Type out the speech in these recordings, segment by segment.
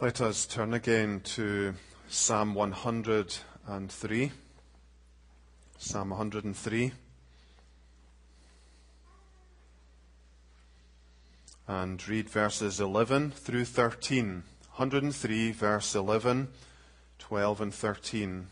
Let us turn again to Psalm 103. Psalm 103. And read verses 11 through 13. 103, verse 11, 12, and 13.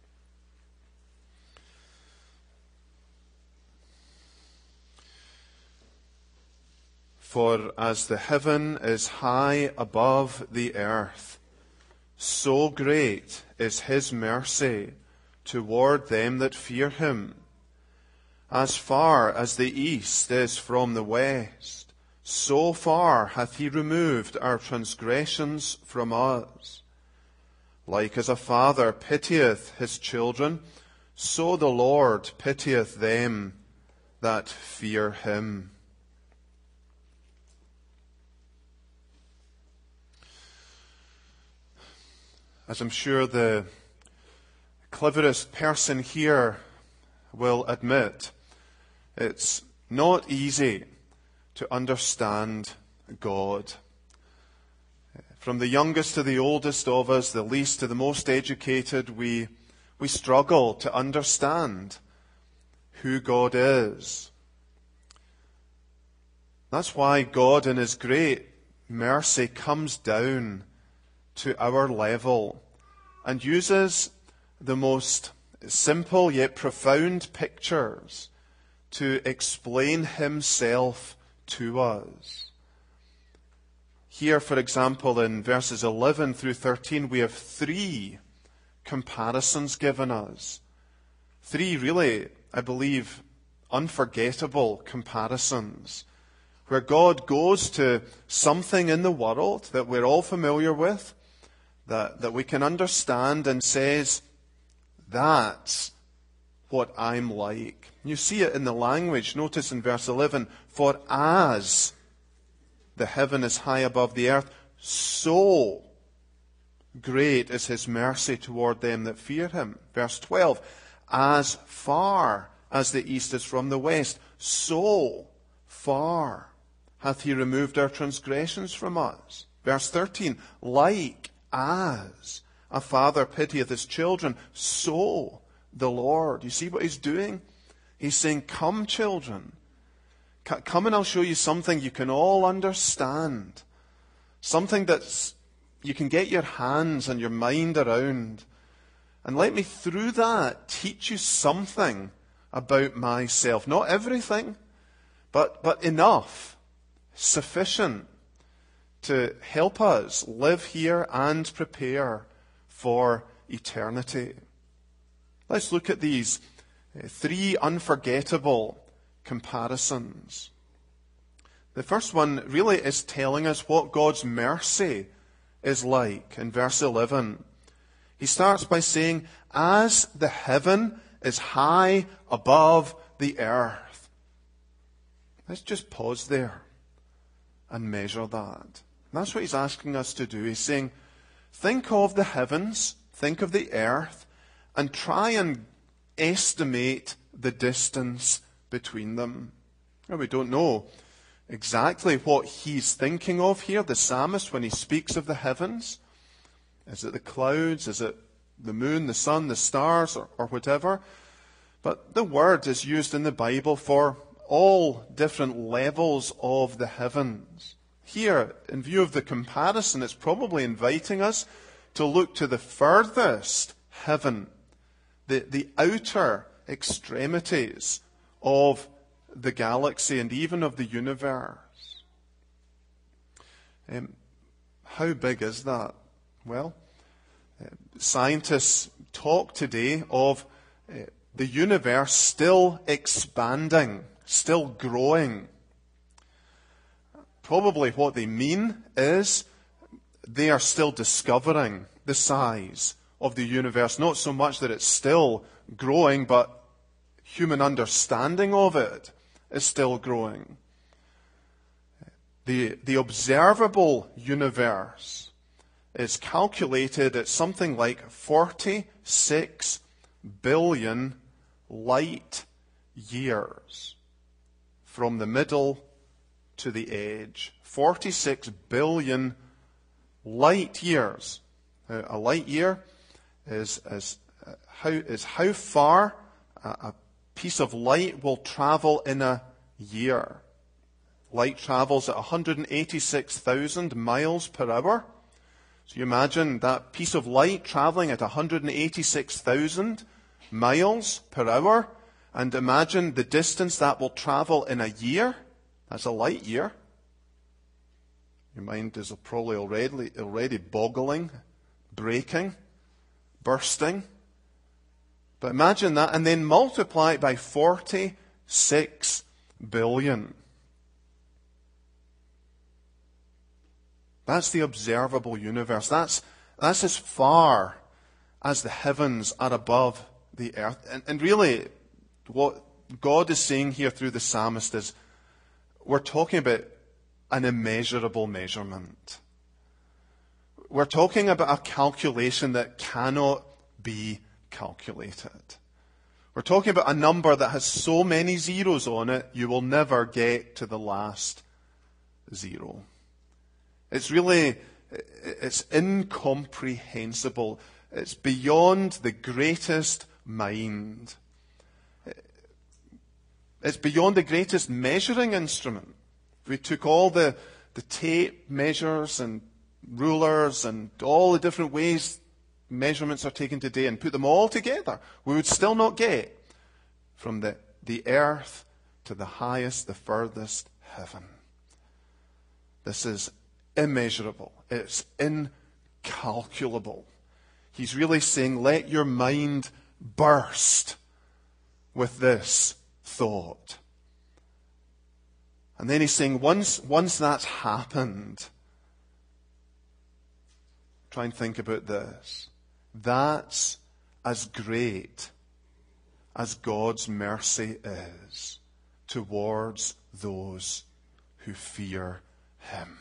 For as the heaven is high above the earth, so great is his mercy toward them that fear him. As far as the east is from the west, so far hath he removed our transgressions from us. Like as a father pitieth his children, so the Lord pitieth them that fear him. As I'm sure the cleverest person here will admit, it's not easy to understand God. From the youngest to the oldest of us, the least to the most educated, we struggle to understand who God is. That's why God in his great mercy comes down to our level and uses the most simple yet profound pictures to explain himself to us. Here, for example, in verses 11 through 13, we have three comparisons given us. Three really, I believe, unforgettable comparisons, where God goes to something in the world that we're all familiar with, that we can understand, and says, that's what I'm like. You see it in the language. Notice in verse 11, for as the heaven is high above the earth, so great is his mercy toward them that fear him. Verse 12, as far as the east is from the west, so far hath he removed our transgressions from us. Verse 13, like as a father pitieth his children, so the Lord. You see what he's doing? He's saying, come, children. Come and I'll show you something you can all understand. Something that you can get your hands and your mind around. And let me, through that, teach you something about myself. Not everything, but enough, sufficient to help us live here and prepare for eternity. Let's look at these three unforgettable comparisons. The first one really is telling us what God's mercy is like. In verse 11, he starts by saying, as the heaven is high above the earth. Let's just pause there and measure that. And that's what he's asking us to do. He's saying, think of the heavens, think of the earth, and try and estimate the distance between them. Now, we don't know exactly what he's thinking of here, the psalmist, when he speaks of the heavens. Is it the clouds? Is it the moon, the sun, the stars, or whatever? But the word is used in the Bible for all different levels of the heavens. Here, in view of the comparison, it's probably inviting us to look to the furthest heaven, the outer extremities of the galaxy and even of the universe. How big is that? Well, scientists talk today of the universe still expanding, still growing. Probably what they mean is they are still discovering the size of the universe. Not so much that it's still growing, but human understanding of it is still growing. The observable universe is calculated at something like 46 billion light years from the middle to the edge. 46 billion light years. A light year is how far a piece of light will travel in a year. Light travels at 186,000 miles per hour. So you imagine that piece of light traveling at 186,000 miles per hour, and imagine the distance that will travel in a year. That's a light year. Your mind is probably already boggling, breaking, bursting. But imagine that, and then multiply it by 46 billion. That's the observable universe. That's as far as the heavens are above the earth. And really, what God is saying here through the psalmist is, we're talking about an immeasurable measurement. We're talking about a calculation that cannot be calculated. We're talking about a number that has so many zeros on it, you will never get to the last zero. It's incomprehensible. It's beyond the greatest mind. It's beyond the greatest measuring instrument. If we took all the tape measures and rulers and all the different ways measurements are taken today and put them all together, we would still not get from the earth to the highest, the furthest heaven. This is immeasurable. It's incalculable. He's really saying, let your mind burst with this thought. And then he's saying, once that's happened, try and think about this. That's as great as God's mercy is towards those who fear him.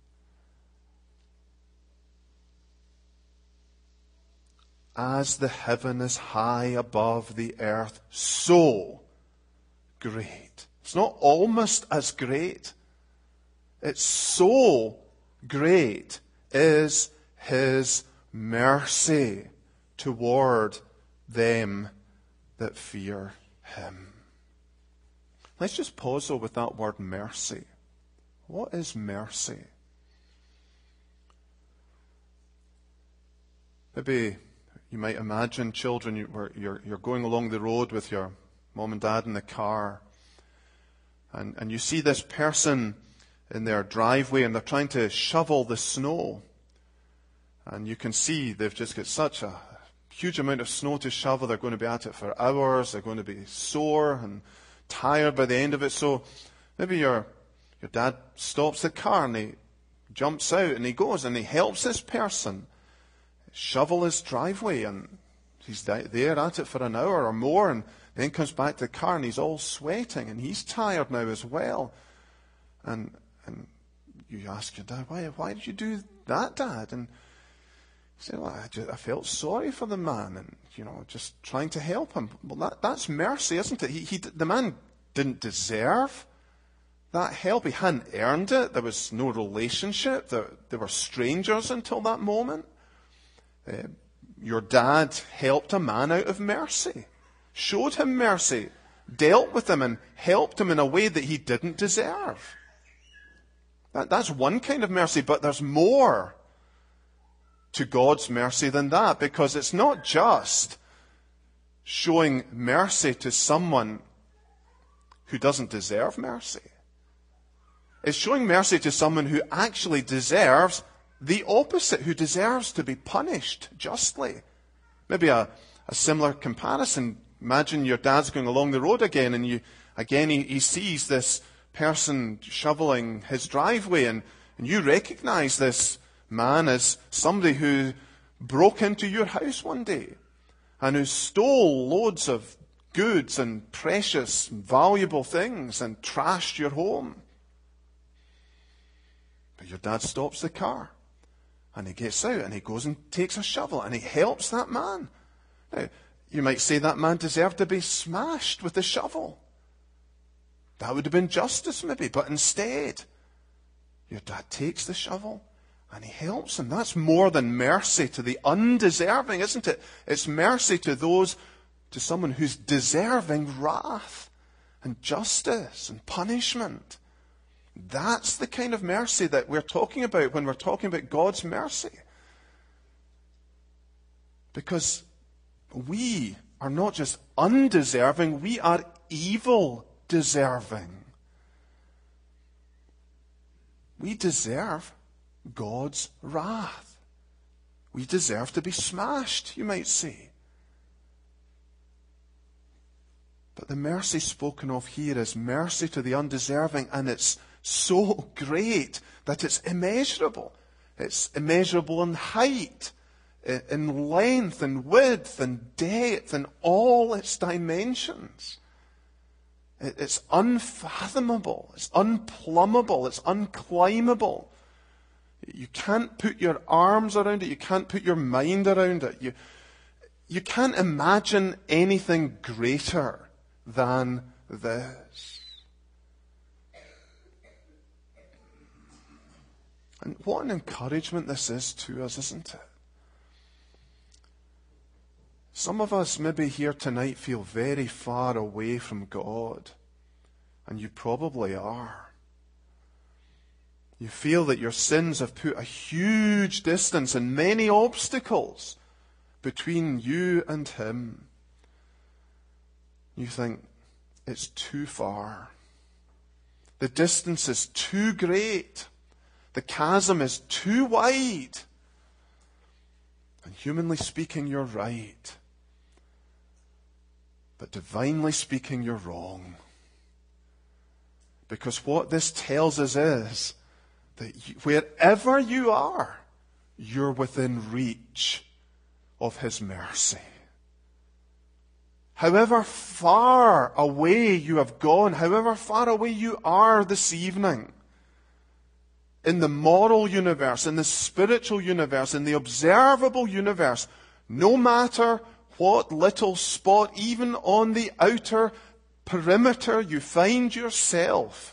As the heaven is high above the earth, so great. It's not almost as great. It's so great is his mercy toward them that fear him. Let's just pause though with that word mercy. What is mercy? Maybe you might imagine children, you're going along the road with your mom and dad in the car, and you see this person in their driveway and they're trying to shovel the snow. And you can see they've just got such a huge amount of snow to shovel. They're going to be at it for hours. They're going to be sore and tired by the end of it. So maybe your dad stops the car and he jumps out and he goes and he helps this person shovel his driveway, and he's there at it for an hour or more, and then comes back to the car and he's all sweating and he's tired now as well. And you ask your dad, why did you do that, Dad? And he said, well, I felt sorry for the man and, just trying to help him. Well, that's mercy, isn't it? The man didn't deserve that help. He hadn't earned it. There was no relationship. They were strangers until that moment. Your dad helped a man out of mercy, showed him mercy, dealt with him and helped him in a way that he didn't deserve. That's one kind of mercy, but there's more to God's mercy than that, because it's not just showing mercy to someone who doesn't deserve mercy. It's showing mercy to someone who actually deserves the opposite, who deserves to be punished justly. Maybe a similar comparison. Imagine your dad's going along the road again, and he sees this person shoveling his driveway, and you recognize this man as somebody who broke into your house one day and who stole loads of goods and precious, valuable things and trashed your home. But your dad stops the car. And he gets out and he goes and takes a shovel and he helps that man. Now, you might say that man deserved to be smashed with the shovel. That would have been justice maybe, but instead, your dad takes the shovel And he helps them. That's more than mercy to the undeserving, isn't it? It's mercy to to someone who's deserving wrath and justice and punishment. That's the kind of mercy that we're talking about when we're talking about God's mercy. Because we are not just undeserving, we are evil deserving. We deserve God's wrath. We deserve to be smashed, you might say. But the mercy spoken of here is mercy to the undeserving, and it's so great that it's immeasurable. It's immeasurable in height, in length, and width, and depth, and all its dimensions. It's unfathomable, it's unplumbable, it's unclimbable. You can't put your arms around it, you can't put your mind around it. You can't imagine anything greater than this. And what an encouragement this is to us, isn't it? Some of us maybe here tonight feel very far away from God, and you probably are. You feel that your sins have put a huge distance and many obstacles between you and Him. You think, it's too far. The distance is too great. The chasm is too wide. And humanly speaking, you're right. But divinely speaking, you're wrong. Because what this tells us is that wherever you are, you're within reach of His mercy. However far away you have gone, however far away you are this evening, in the moral universe, in the spiritual universe, in the observable universe, no matter what little spot, even on the outer perimeter you find yourself,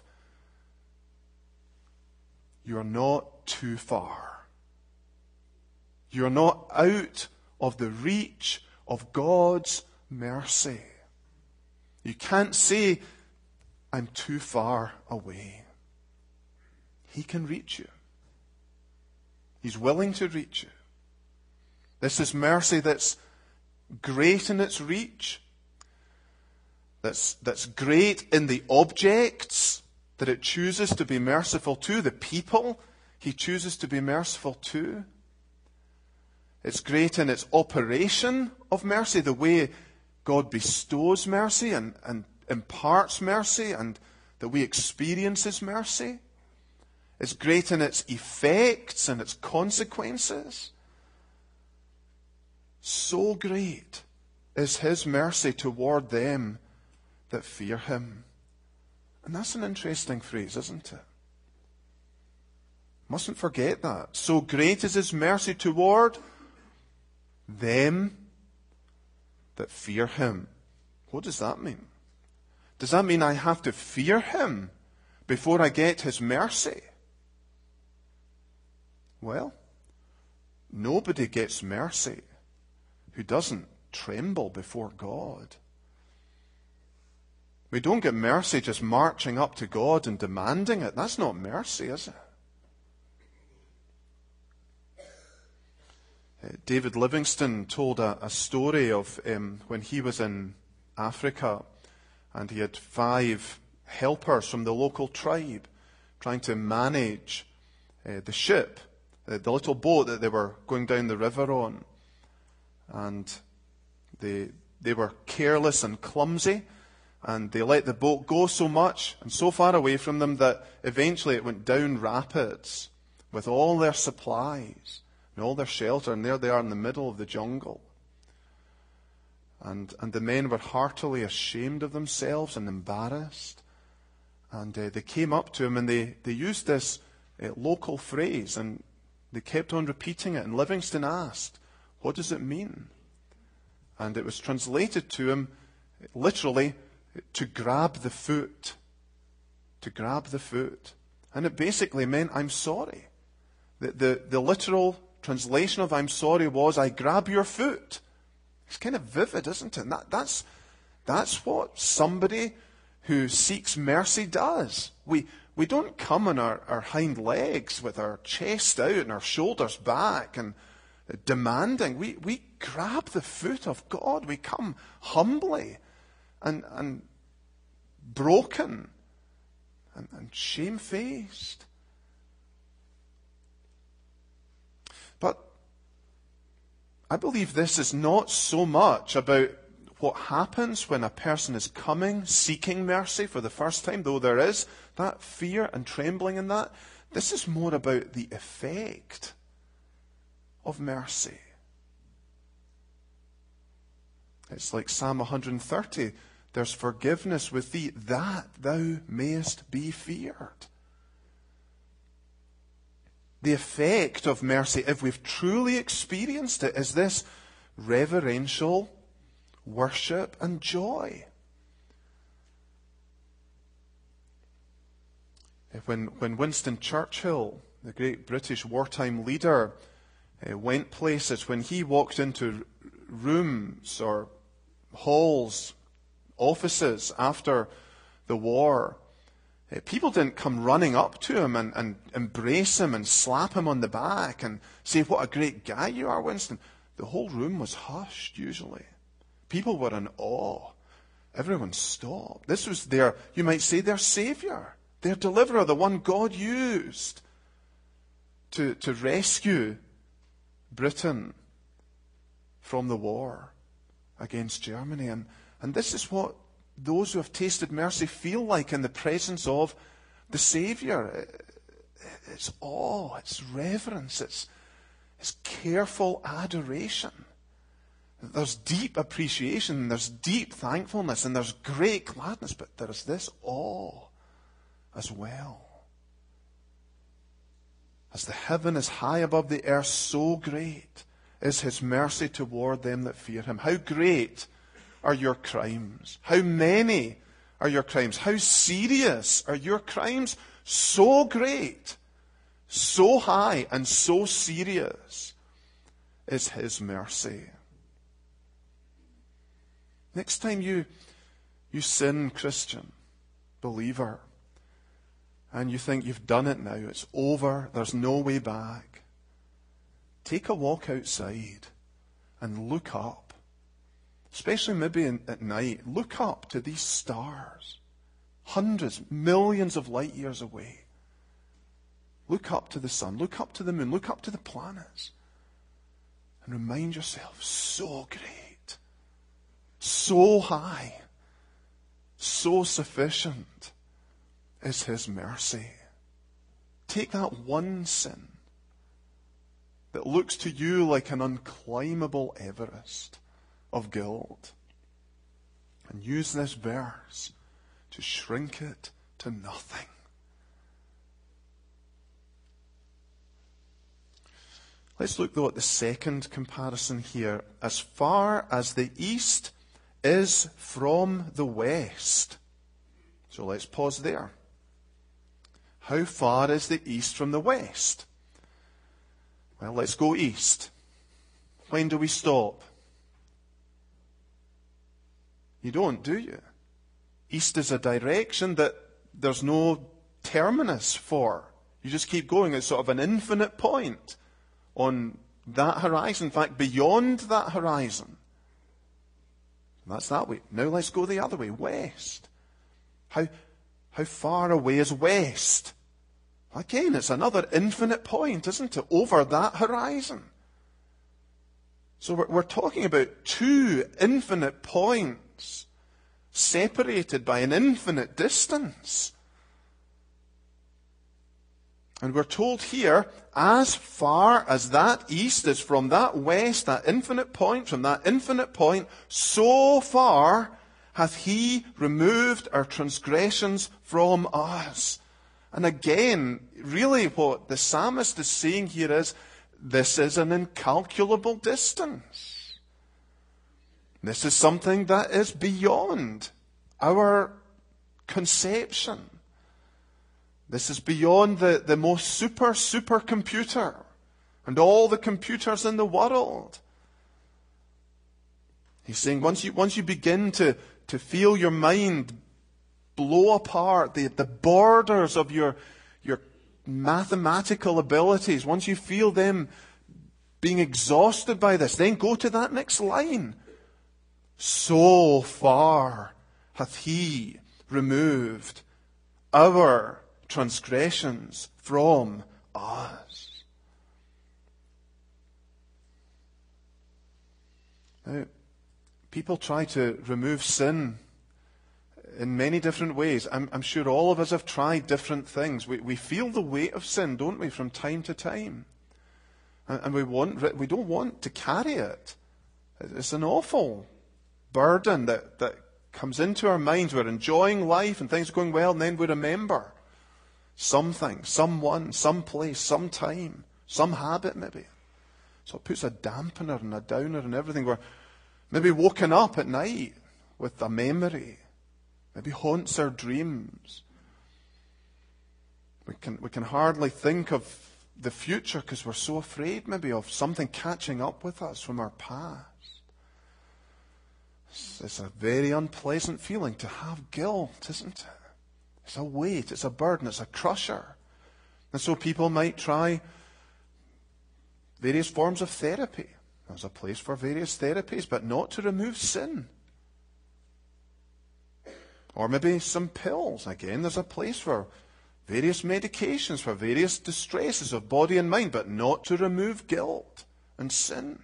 you're not too far. You're not out of the reach of God's mercy. You can't say, I'm too far away. He can reach you. He's willing to reach you. This is mercy that's great in its reach, that's great in the objects that it chooses to be merciful to, the people He chooses to be merciful to. It's great in its operation of mercy, the way God bestows mercy and imparts mercy, and that we experience His mercy. It's great in its effects and its consequences. So great is His mercy toward them that fear Him. And that's an interesting phrase, isn't it? Mustn't forget that. So great is His mercy toward them that fear Him. What does that mean? Does that mean I have to fear Him before I get His mercy? Well, nobody gets mercy who doesn't tremble before God. We don't get mercy just marching up to God and demanding it. That's not mercy, is it? David Livingstone told a story of when he was in Africa, and he had 5 helpers from the local tribe trying to manage the ship, the little boat that they were going down the river on. And they were careless and clumsy, and they let the boat go so much and so far away from them that eventually it went down rapids with all their supplies and all their shelter, and there they are in the middle of the jungle. And the men were heartily ashamed of themselves and embarrassed. And they came up to him and they used this local phrase, and they kept on repeating it. And Livingstone asked, what does it mean? And it was translated to him literally, to grab the foot. To grab the foot. And it basically meant, I'm sorry. The literal translation of I'm sorry was, I grab your foot. It's kind of vivid, isn't it? And that's what somebody who seeks mercy does. We don't come on our hind legs with our chest out and our shoulders back and demanding. We grab the foot of God. We come humbly and broken and shamefaced. But I believe this is not so much about what happens when a person is coming, seeking mercy for the first time, though there is that fear and trembling in that. This is more about the effect of mercy. It's like Psalm 130. There's forgiveness with thee, that thou mayest be feared. The effect of mercy, if we've truly experienced it, is this reverential worship and joy. When Winston Churchill, the great British wartime leader, went places, when he walked into rooms or halls, offices after the war, people didn't come running up to him and embrace him and slap him on the back and say, what a great guy you are, Winston. The whole room was hushed, usually. People were in awe. Everyone stopped. This was their, you might say, their savior, their deliverer, the one God used to rescue Britain from the war against Germany. And this is what those who have tasted mercy feel like in the presence of the Savior. It's awe, it's reverence, it's careful adoration. There's deep appreciation, there's deep thankfulness, and there's great gladness, but there is this awe as well. As the heaven is high above the earth, so great is his mercy toward them that fear him. How great are your crimes? How many are your crimes? How serious are your crimes? So great, so high, and so serious is his mercy. Next time you sin, Christian, believer, and you think you've done it now, it's over, there's no way back, take a walk outside and look up. Especially maybe at night, look up to these stars, hundreds, millions of light years away. Look up to the sun, look up to the moon, look up to the planets, and remind yourself, so great, so high, so sufficient is his mercy. Take that one sin that looks to you like an unclimbable Everest of guilt, and use this verse to shrink it to nothing. Let's look though at the second comparison here. As far as the east is from the west. So let's pause there. How far is the east from the west? Well, let's go east. When do we stop? You don't, do you? East is a direction that there's no terminus for. You just keep going. It's sort of an infinite point on that horizon. In fact, beyond that horizon. That's that way. Now let's go the other way, west. How far away is west? Again, it's another infinite point, isn't it? Over that horizon. So we're talking about two infinite points separated by an infinite distance. And we're told here, as far as that east is from that west, that infinite point, from that infinite point, so far hath he removed our transgressions from us. And again, really what the psalmist is saying here is, this is an incalculable distance. This is something that is beyond our conception. This is beyond the most super computer and all the computers in the world. He's saying once you begin to feel your mind blow apart, the borders of your mathematical abilities, once you feel them being exhausted by this, then go to that next line. So far hath he removed our transgressions from us. Now, people try to remove sin in many different ways. I'm sure all of us have tried different things. We feel the weight of sin, don't we, from time to time. And we don't want to carry it. It's an awful burden that comes into our minds. We're enjoying life and things are going well, and then we remember something, someone, some place, some time, some habit maybe. So it puts a dampener and a downer and everything. We're maybe woken up at night with a memory. Maybe haunts our dreams. We can hardly think of the future because we're so afraid maybe of something catching up with us from our past. It's a very unpleasant feeling to have guilt, isn't it? It's a weight, it's a burden, it's a crusher. And so people might try various forms of therapy. There's a place for various therapies, but not to remove sin. Or maybe some pills. Again, there's a place for various medications for various distresses of body and mind, but not to remove guilt and sin.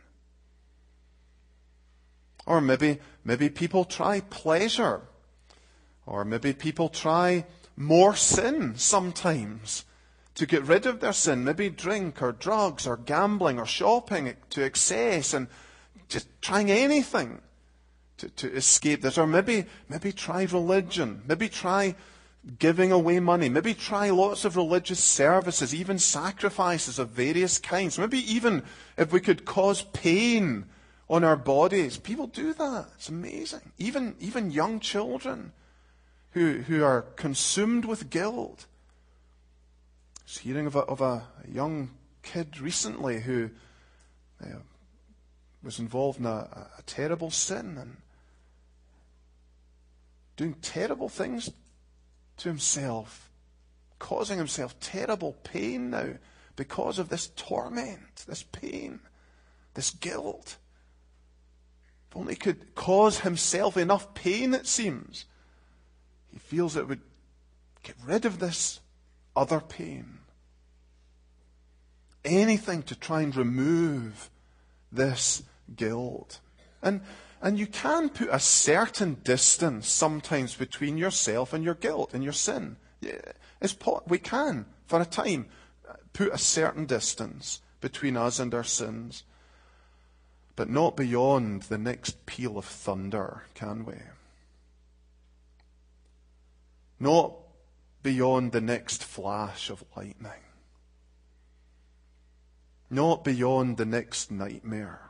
Or maybe people try pleasure. Or maybe people try more sin sometimes to get rid of their sin. Maybe drink or drugs or gambling or shopping to excess and just trying anything to escape this. Or maybe try religion. Maybe try giving away money. Maybe try lots of religious services, even sacrifices of various kinds. Maybe even if we could cause pain on our bodies. People do that. It's amazing. Even young children who are consumed with guilt. I was hearing of a young kid recently who was involved in a terrible sin and doing terrible things to himself, causing himself terrible pain now because of this torment, this pain, this guilt. If only he could cause himself enough pain, it seems. He feels it would get rid of this other pain. Anything to try and remove this guilt. And you can put a certain distance sometimes between yourself and your guilt and your sin. We can, for a time, put a certain distance between us and our sins. But not beyond the next peal of thunder, can we? Not beyond the next flash of lightning. Not beyond the next nightmare.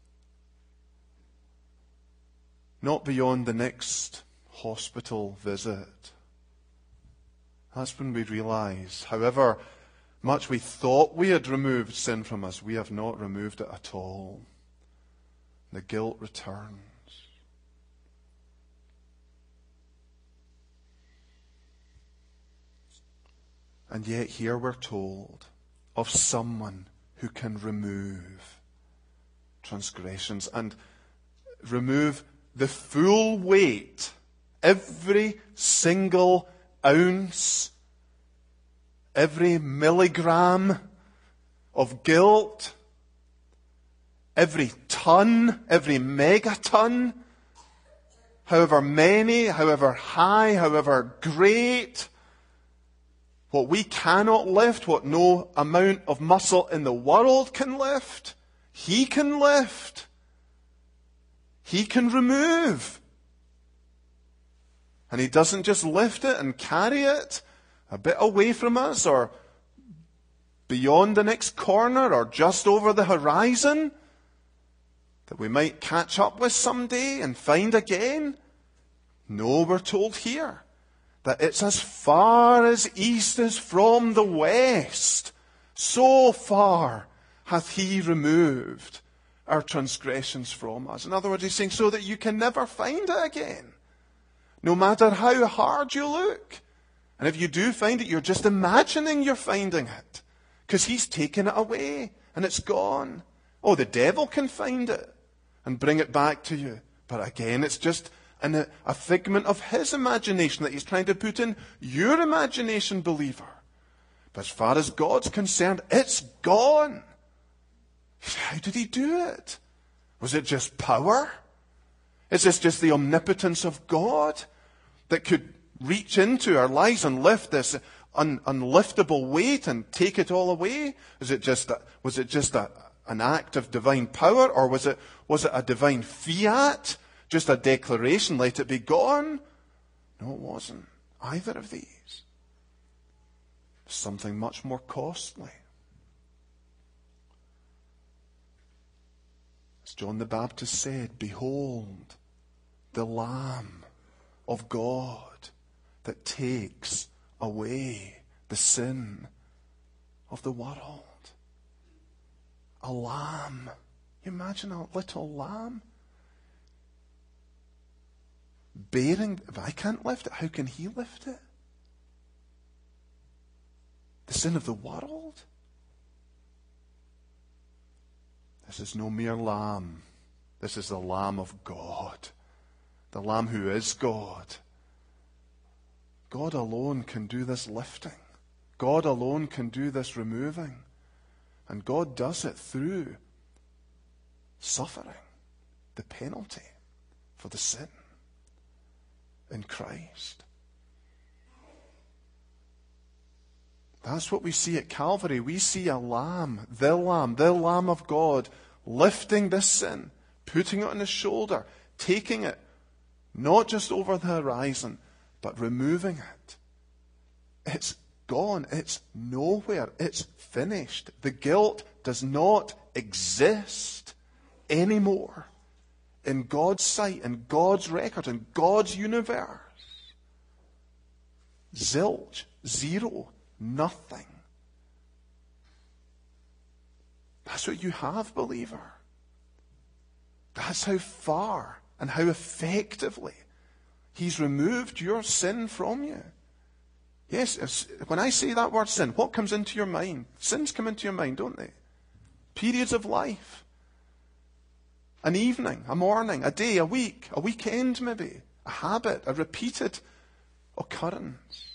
Not beyond the next hospital visit. That's when we realize, however much we thought we had removed sin from us, we have not removed it at all. The guilt returns. And yet here we're told of someone who can remove transgressions and remove the full weight, every single ounce, every milligram of guilt, every ton, every megaton, however many, however high, however great, what we cannot lift, what no amount of muscle in the world can lift, He can lift. He can remove. And He doesn't just lift it and carry it a bit away from us or beyond the next corner or just over the horizon that we might catch up with someday and find again. No, we're told here that it's as far as east is from the west. So far hath he removed our transgressions from us. In other words, he's saying so that you can never find it again, no matter how hard you look. And if you do find it, you're just imagining you're finding it, because he's taken it away and it's gone. Oh, the devil can find it and bring it back to you. But again, it's just a figment of his imagination that he's trying to put in your imagination, believer. But as far as God's concerned, it's gone. How did he do it? Was it just power? Is this just the omnipotence of God that could reach into our lives and lift this unliftable weight and take it all away? Was it just an act of divine power, or was it a divine fiat? Just a declaration, let it be gone? No, it wasn't either of these. Something much more costly. As John the Baptist said, behold, the Lamb of God that takes away the sin of the world. A lamb. You imagine a little lamb bearing, if I can't lift it, how can he lift it? The sin of the world? This is no mere lamb. This is the Lamb of God. The Lamb who is God. God alone can do this lifting. God alone can do this removing. And God does it through suffering the penalty for the sin in Christ. That's what we see at Calvary. We see a lamb, the Lamb of God, lifting this sin, putting it on his shoulder, taking it not just over the horizon, but removing it. It's gone. It's nowhere. It's finished. The guilt does not exist anymore in God's sight, in God's record, in God's universe. Zilch, zero, nothing. That's what you have, believer. That's how far and how effectively he's removed your sin from you. Yes, when I say that word sin, what comes into your mind? Sins come into your mind, don't they? Periods of life. An evening, a morning, a day, a week, a weekend maybe, a habit, a repeated occurrence.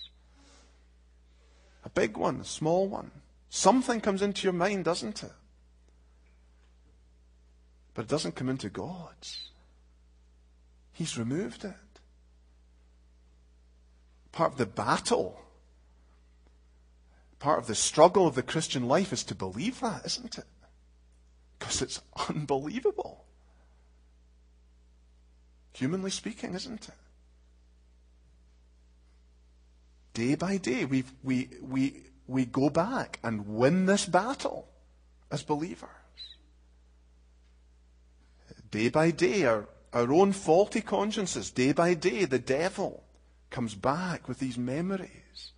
A big one, a small one. Something comes into your mind, doesn't it? But it doesn't come into God's. He's removed it. Part of the battle, part of the struggle of the Christian life is to believe that, isn't it? Because it's unbelievable. Humanly speaking, isn't it? Day by day, we go back and win this battle as believers. Day by day, our own faulty consciences, day by day, the devil comes back with these memories.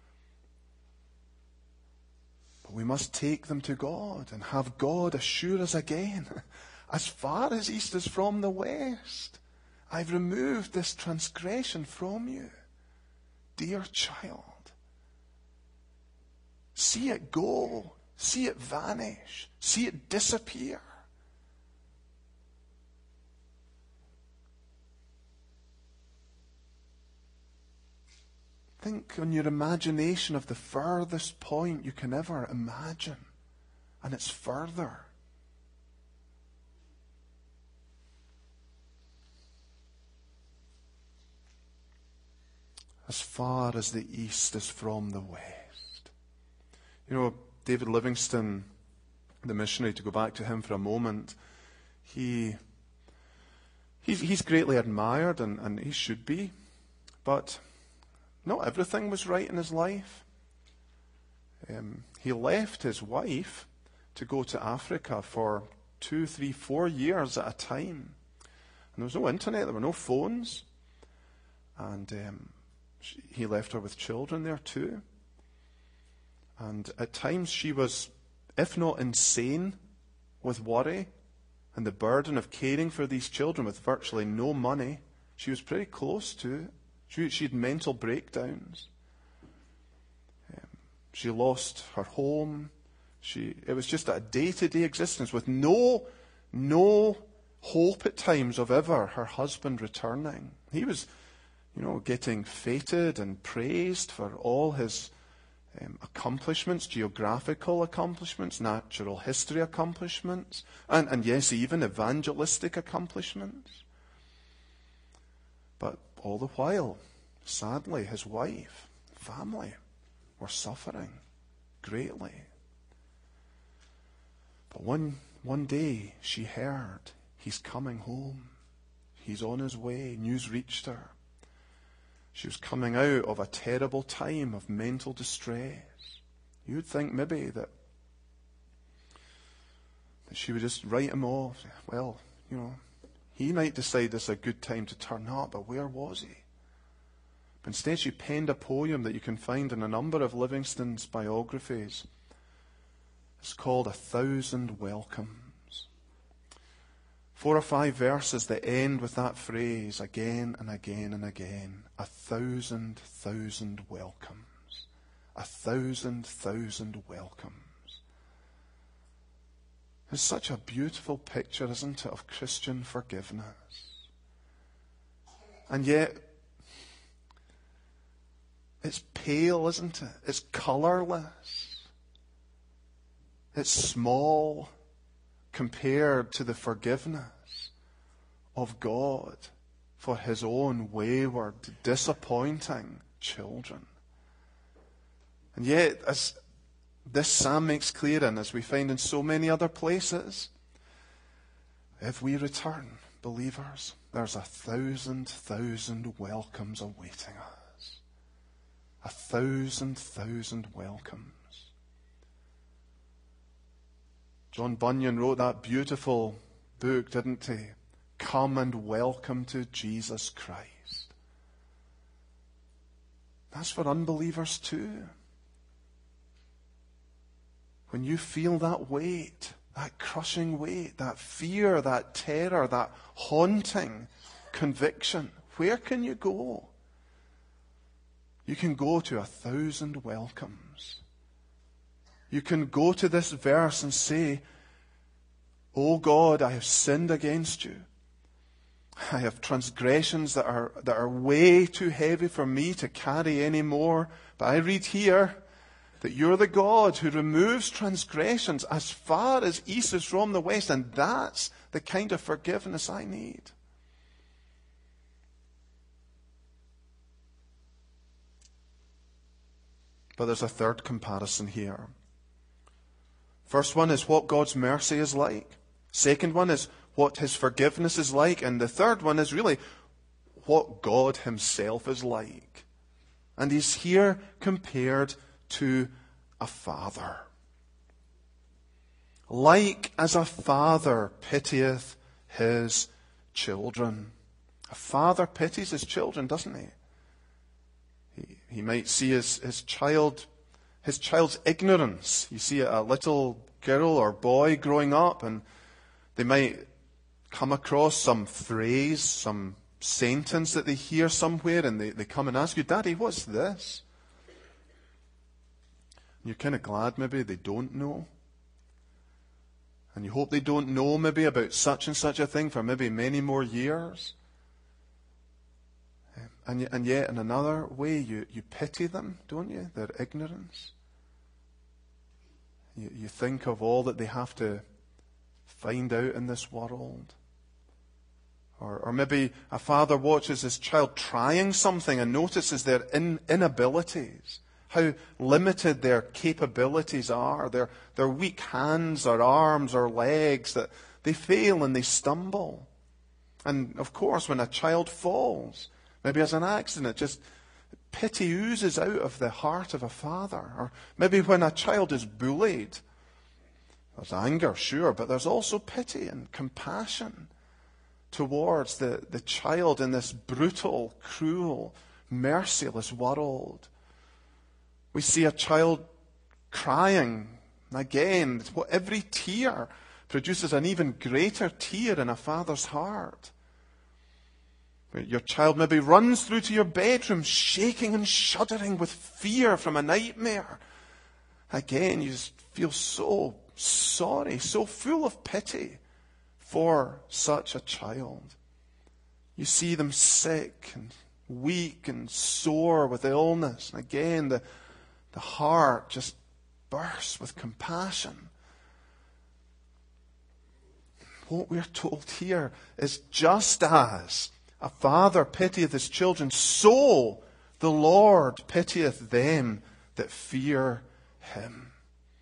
But we must take them to God and have God assure us again, as far as east is from the west, I've removed this transgression from you. Dear child, see it go, see it vanish, see it disappear. Think on your imagination of the furthest point you can ever imagine, and it's further. As far as the east is from the west. You know, David Livingstone, the missionary, to go back to him for a moment, he's greatly admired, and he should be, but not everything was right in his life. He left his wife to go to Africa for 2, 3, 4 years at a time. And there was no internet, there were no phones. And he left her with children there too. And at times she was, if not insane with worry and the burden of caring for these children with virtually no money, she was pretty close to it. She had mental breakdowns. She lost her home. It was just a day-to-day existence with no hope at times of ever her husband returning. He was, getting feted and praised for all his accomplishments, geographical accomplishments, natural history accomplishments, and yes, even evangelistic accomplishments. But all the while, sadly, his wife, family, were suffering greatly. But one day she heard, he's coming home. He's on his way. News reached her. She was coming out of a terrible time of mental distress. You would think maybe that she would just write him off. Well, he might decide this is a good time to turn up, but where was he? But instead she penned a poem that you can find in a number of Livingstone's biographies. It's called 1,000 Welcomes. 4 or 5 verses that end with that phrase again and again and again. 1,000 welcomes. 1,000 welcomes. It's such a beautiful picture, isn't it, of Christian forgiveness. And yet, it's pale, isn't it? It's colourless. It's small compared to the forgiveness of God for his own wayward, disappointing children. And yet, as this psalm makes clear, and as we find in so many other places, if we return, believers, there's 1,000 welcomes awaiting us. 1,000 welcomes. John Bunyan wrote that beautiful book, didn't he? Come and welcome to Jesus Christ. That's for unbelievers too. When you feel that weight, that crushing weight, that fear, that terror, that haunting conviction, where can you go? You can go to 1,000 welcomes. You can go to this verse and say, "O God, I have sinned against you. I have transgressions that are way too heavy for me to carry anymore. But I read here that you're the God who removes transgressions as far as east is from the west, and that's the kind of forgiveness I need." But there's a third comparison here. First one is what God's mercy is like. Second one is what his forgiveness is like. And the third one is really what God himself is like. And he's here compared to a father. Like as a father pitieth his children. A father pities his children, doesn't he? He might see his child's ignorance. You see a little girl or boy growing up, and they might come across some phrase, some sentence that they hear somewhere, and they come and ask you, "Daddy, what's this?" And you're kind of glad maybe they don't know. And you hope they don't know maybe about such and such a thing for maybe many more years. And yet, in another way, you pity them, don't you? Their ignorance. You think of all that they have to find out in this world. Or maybe a father watches his child trying something and notices their inabilities, how limited their capabilities are, their weak hands or arms or legs, that they fail and they stumble. And of course, when a child falls, maybe as an accident, just pity oozes out of the heart of a father. Or maybe when a child is bullied, there's anger, sure, but there's also pity and compassion towards the child in this brutal, cruel, merciless world. We see a child crying. Again, every tear produces an even greater tear in a father's heart. Your child maybe runs through to your bedroom, shaking and shuddering with fear from a nightmare. Again, you just feel so sorry, so full of pity for such a child. You see them sick and weak and sore with illness. And again, the heart just bursts with compassion. What we're told here is just as a father pitieth his children, so the Lord pitieth them that fear him.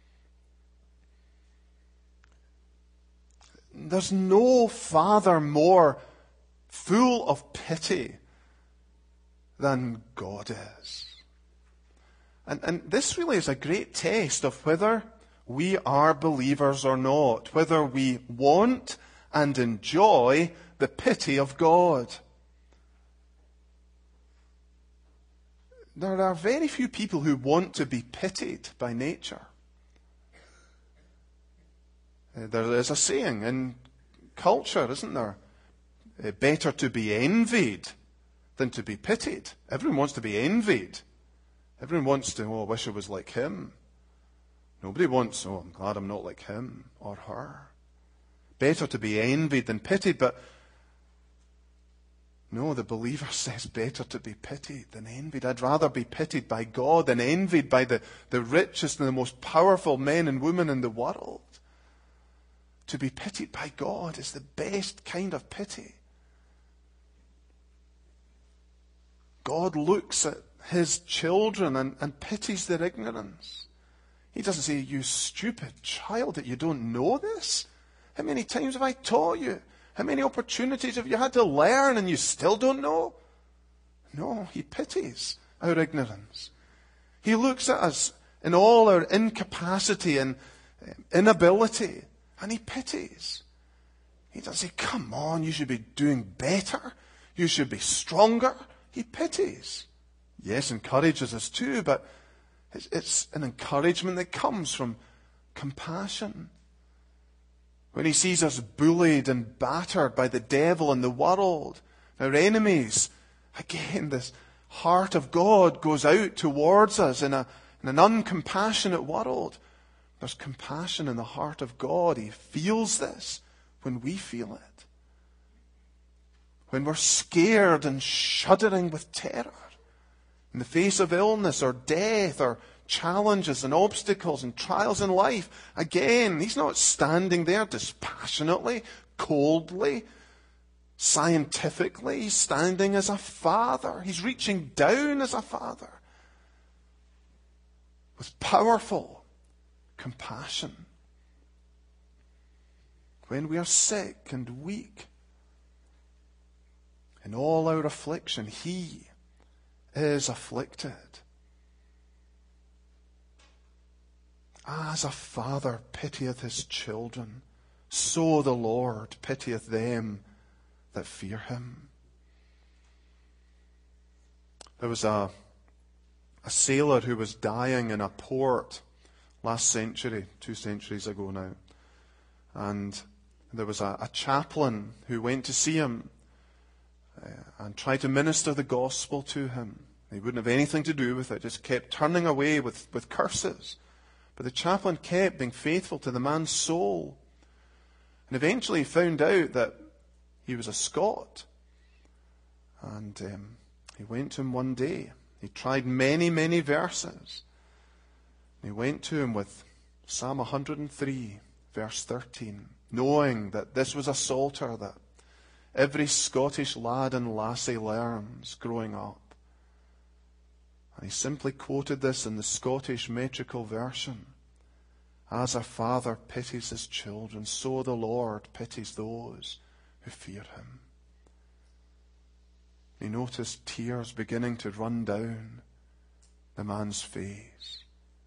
There's no father more full of pity than God is. And this really is a great test of whether we are believers or not, whether we want and enjoy the pity of God. There are very few people who want to be pitied by nature. There is a saying in culture, isn't there? Better to be envied than to be pitied. Everyone wants to be envied. Everyone wants to, I wish I was like him. Nobody wants, I'm glad I'm not like him or her. Better to be envied than pitied, but no, the believer says better to be pitied than envied. I'd rather be pitied by God than envied by the richest and the most powerful men and women in the world. To be pitied by God is the best kind of pity. God looks at his children and pities their ignorance. He doesn't say, you stupid child, that you don't know this? How many times have I taught you? How many opportunities have you had to learn and you still don't know? No, he pities our ignorance. He looks at us in all our incapacity and inability, and he pities. He doesn't say, come on, you should be doing better. You should be stronger. He pities. Yes, encourages us too, but it's an encouragement that comes from compassion. When he sees us bullied and battered by the devil and the world, our enemies, again, this heart of God goes out towards us in an uncompassionate world. There's compassion in the heart of God. He feels this when we feel it. When we're scared and shuddering with terror in the face of illness or death or challenges and obstacles and trials in life, again, he's not standing there dispassionately, coldly, scientifically. He's standing as a father. He's reaching down as a father with powerful compassion. When we are sick and weak, in all our affliction, he is afflicted. As a father pitieth his children, so the Lord pitieth them that fear him. There was a sailor who was dying in a port last century, 2 centuries ago now. And there was a chaplain who went to see him and tried to minister the gospel to him. He wouldn't have anything to do with it, just kept turning away with curses. But the chaplain kept being faithful to the man's soul. And eventually he found out that he was a Scot. And he went to him one day. He tried many, many verses. He went to him with Psalm 103, verse 13, knowing that this was a psalter that every Scottish lad and lassie learns growing up. And he simply quoted this in the Scottish metrical version. As a father pities his children, so the Lord pities those who fear him. He noticed tears beginning to run down the man's face.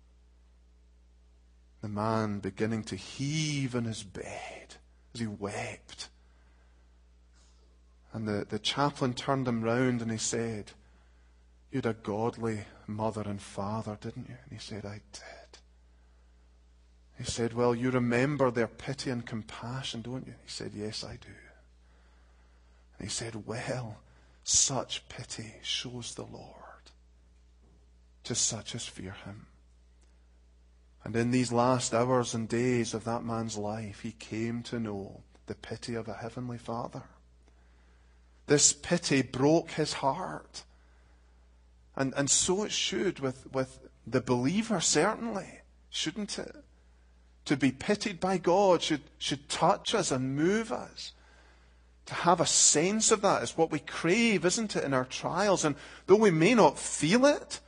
The man beginning to heave in his bed as he wept. And the chaplain turned him round and he said, You had a godly mother and father, didn't you? And he said, I did. He said, well, you remember their pity and compassion, don't you? He said, yes, I do. And he said, well, such pity shows the Lord to such as fear him. And in these last hours and days of that man's life, he came to know the pity of a heavenly Father. This pity broke his heart. And so it should with the believer, certainly, shouldn't it? To be pitied by God should touch us and move us. To have a sense of that is what we crave, isn't it, in our trials? And though we may not feel it,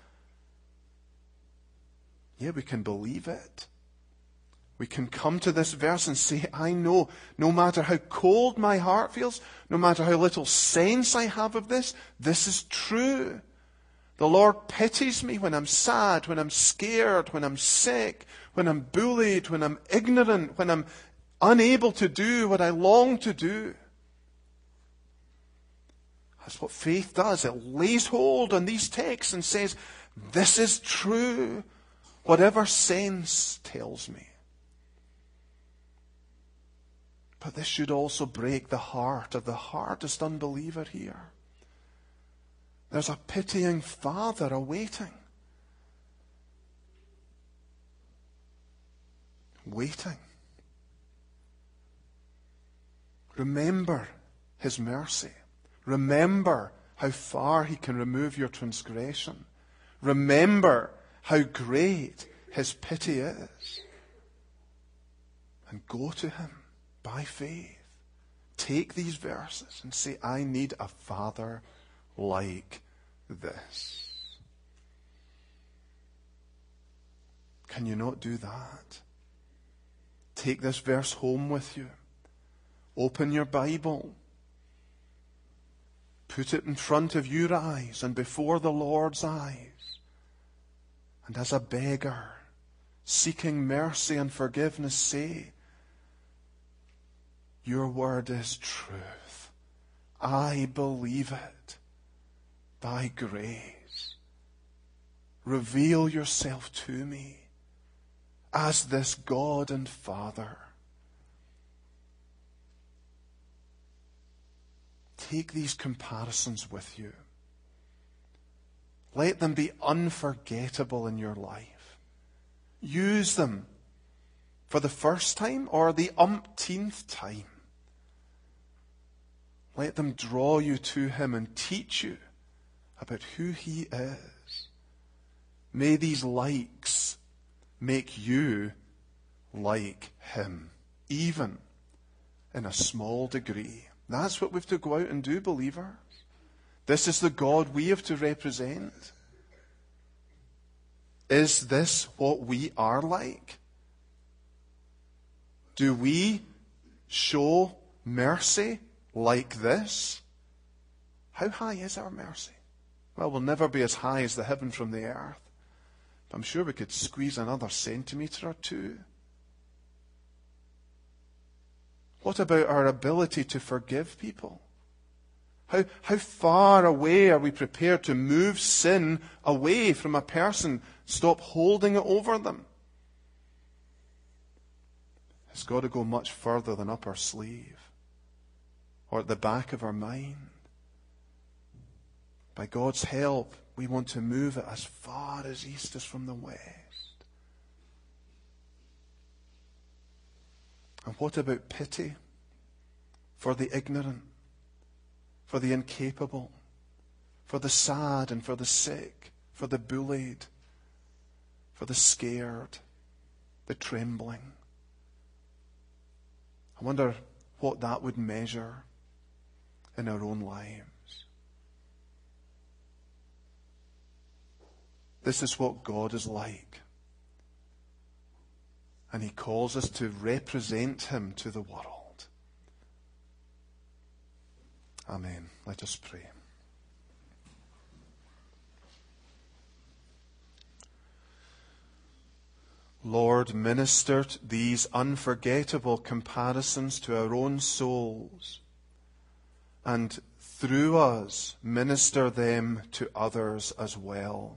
yeah, we can believe it. We can come to this verse and say, I know, no matter how cold my heart feels, no matter how little sense I have of this, this is true. The Lord pities me when I'm sad, when I'm scared, when I'm sick, when I'm bullied, when I'm ignorant, when I'm unable to do what I long to do. That's what faith does. It lays hold on these texts and says, this is true, whatever sense tells me. But this should also break the heart of the hardest unbeliever here. There's a pitying Father awaiting. Waiting. Remember his mercy. Remember how far he can remove your transgression. Remember how great his pity is. And go to him by faith. Take these verses and say, I need a Father like this. Can you not do that? Take this verse home with you. Open your Bible. Put it in front of your eyes and before the Lord's eyes. And as a beggar, seeking mercy and forgiveness, say, your word is truth. I believe it. By grace, reveal yourself to me as this God and Father. Take these comparisons with you. Let them be unforgettable in your life. Use them for the first time or the umpteenth time. Let them draw you to him and teach you about who he is. May these likes make you like him, even in a small degree. That's what we've to go out and do, believers. This is the God we have to represent. Is this what we are like? Do we show mercy like this? How high is our mercy? Well, we'll never be as high as the heaven from the earth. But I'm sure we could squeeze another centimetre or two. What about our ability to forgive people? How far away are we prepared to move sin away from a person? Stop holding it over them. It's got to go much further than up our sleeve or at the back of our mind. By God's help, we want to move it as far as east is from the west. And what about pity for the ignorant, for the incapable, for the sad and for the sick, for the bullied, for the scared, the trembling? I wonder what that would measure in our own lives. This is what God is like. And he calls us to represent him to the world. Amen. Let us pray. Lord, minister these unforgettable comparisons to our own souls, and through us, minister them to others as well.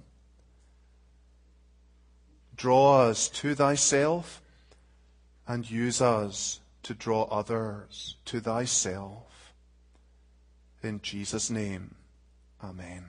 Draw us to thyself and use us to draw others to thyself. In Jesus' name, amen.